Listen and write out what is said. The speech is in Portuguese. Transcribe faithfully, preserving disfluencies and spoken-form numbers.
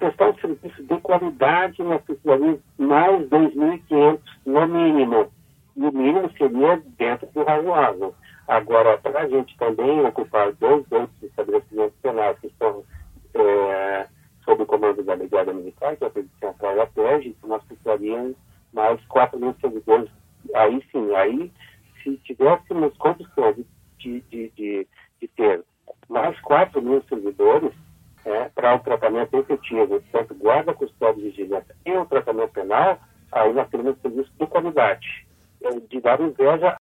prestar um serviço de qualidade, nós precisaríamos mais dois mil e quinhentos no mínimo. E o mínimo seria dentro do razoável. Agora, para a gente também ocupar dois outros estabelecimentos penais que estão é, sob o comando da Brigada Militar, que é a Polícia Central e a P E G, nós precisaríamos mais quatro mil servidores. Aí sim, aí se tivéssemos condições de, de, de, de ter mais quatro mil servidores é, para o tratamento efetivo, tanto guarda, custódia e vigilância e o tratamento penal, aí nós teremos serviço de qualidade. De dar inveja